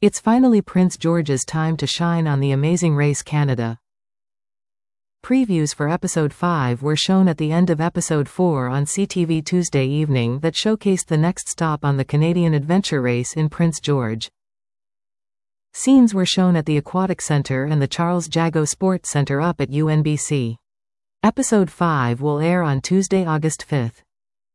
It's finally Prince George's time to shine on The Amazing Race Canada. Previews for Episode 5 were shown at the end of Episode 4 on CTV Tuesday evening that showcased the next stop on the Canadian adventure race in Prince George. Scenes were shown at the Aquatic Centre and the Charles Jago Sports Centre up at UNBC. Episode 5 will air on Tuesday, August 5th.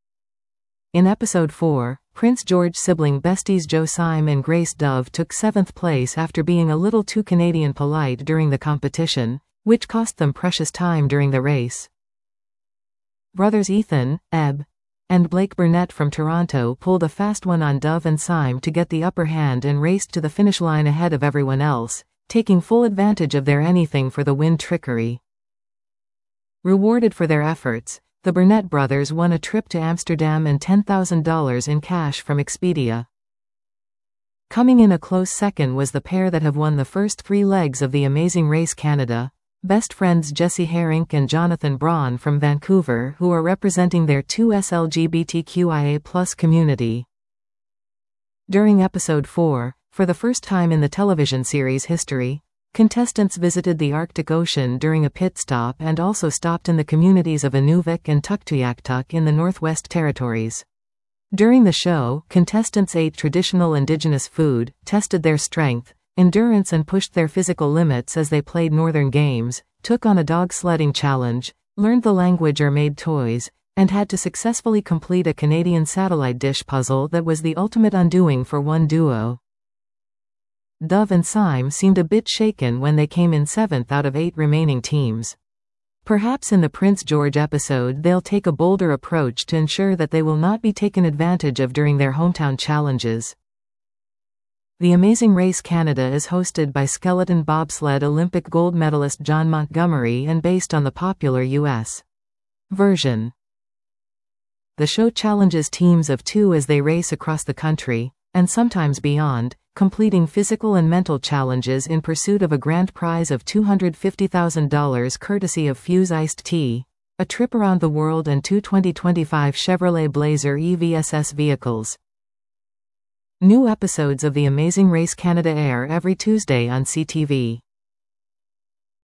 In Episode 4, Prince George sibling besties Joe Syme and Grace Dove took 7th place after being a little too Canadian polite during the competition, which cost them precious time during the race. Brothers Ethan, Ebb, and Blake Burnett from Toronto pulled a fast one on Dove and Syme to get the upper hand and raced to the finish line ahead of everyone else, taking full advantage of their anything for the win trickery. Rewarded for their efforts, the Burnett brothers won a trip to Amsterdam and $10,000 in cash from Expedia. Coming in a close second was the pair that have won the first 3 legs of The Amazing Race Canada, best friends Jesse Herink and Jonathan Braun from Vancouver, who are representing their 2S LGBTQIA+ community. During Episode 4, for the first time in the television series history, contestants visited the Arctic Ocean during a pit stop and also stopped in the communities of Inuvik and Tuktoyaktuk in the Northwest Territories. During the show, contestants ate traditional indigenous food, tested their strength, endurance and pushed their physical limits as they played northern games, took on a dog sledding challenge, learned the language or made toys, and had to successfully complete a Canadian satellite dish puzzle that was the ultimate undoing for one duo. Dove and Syme seemed a bit shaken when they came in 7th out of 8 remaining teams. Perhaps in the Prince George episode they'll take a bolder approach to ensure that they will not be taken advantage of during their hometown challenges. The Amazing Race Canada is hosted by skeleton bobsled Olympic gold medalist John Montgomery and based on the popular U.S. version. The show challenges teams of 2 as they race across the country, and sometimes beyond, completing physical and mental challenges in pursuit of a grand prize of $250,000 courtesy of Fuse Iced Tea, a trip around the world and 2 2025 Chevrolet Blazer EVSS vehicles. New episodes of The Amazing Race Canada air every Tuesday on CTV.